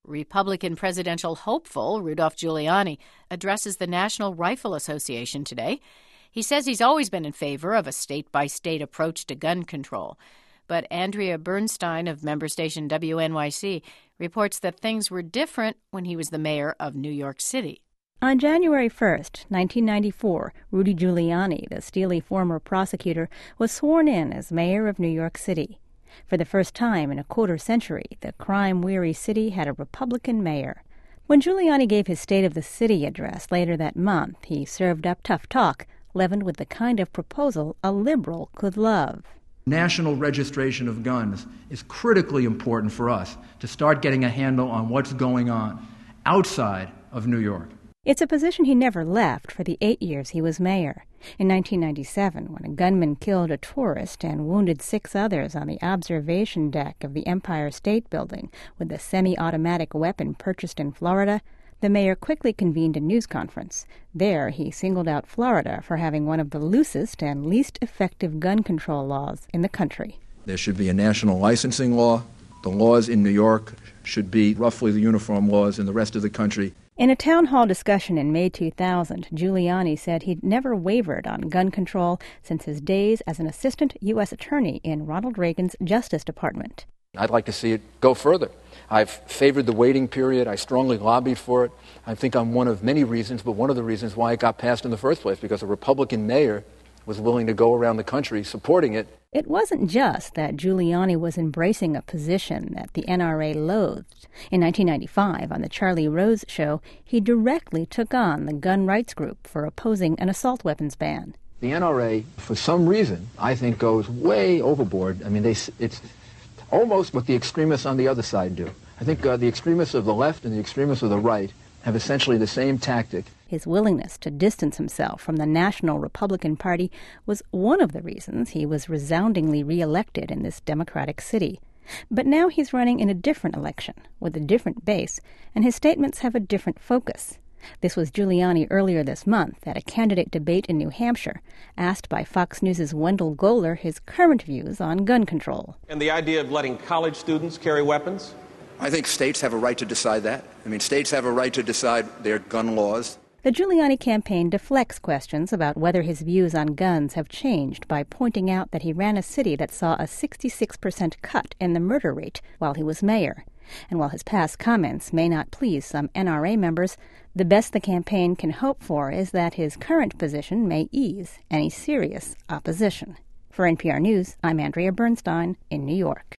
Republican presidential hopeful Rudolph Giuliani addresses the National Rifle Association today. He says he's always been in favor of a state-by-state approach to gun control. But Andrea Bernstein of member station WNYC reports that things were different when he was the mayor of New York City. On January 1st, 1994, Rudy Giuliani, the steely former prosecutor, was sworn in as mayor of New York City. For the first time in a quarter century, the crime-weary city had a Republican mayor. When Giuliani gave his State of the City address later that month, he served up tough talk, leavened with the kind of proposal a liberal could love. National registration of guns is critically important for us to start getting a handle on what's going on outside of New York. It's a position he never left for the 8 years he was mayor. In 1997, when a gunman killed a tourist and wounded 6 others on the observation deck of the Empire State Building with a semi-automatic weapon purchased in Florida, the mayor quickly convened a news conference. There, he singled out Florida for having one of the loosest and least effective gun control laws in the country. There should be a national licensing law. The laws in New York should be roughly the uniform laws in the rest of the country. In a town hall discussion in May 2000, Giuliani said he'd never wavered on gun control since his days as an assistant U.S. attorney in Ronald Reagan's Justice Department. I'd like to see it go further. I've favored the waiting period. I strongly lobbied for it. I think I'm one of many reasons, but one of the reasons why it got passed in the first place, because a Republican mayor was willing to go around the country supporting it. It wasn't just that Giuliani was embracing a position that the NRA loathed. In 1995, on The Charlie Rose Show, he directly took on the gun rights group for opposing an assault weapons ban. The NRA, for some reason, I think goes way overboard. I mean, it's almost what the extremists on the other side do. I think the extremists of the left and the extremists of the right have essentially the same tactic. His willingness to distance himself from the National Republican Party was one of the reasons he was resoundingly reelected in this Democratic city. But now he's running in a different election, with a different base, and his statements have a different focus. This was Giuliani earlier this month at a candidate debate in New Hampshire, asked by Fox News' Wendell Goler his current views on gun control. And the idea of letting college students carry weapons? I think states have a right to decide that. I mean, states have a right to decide their gun laws. The Giuliani campaign deflects questions about whether his views on guns have changed by pointing out that he ran a city that saw a 66% cut in the murder rate while he was mayor. And while his past comments may not please some NRA members, the best the campaign can hope for is that his current position may ease any serious opposition. For NPR News, I'm Andrea Bernstein in New York.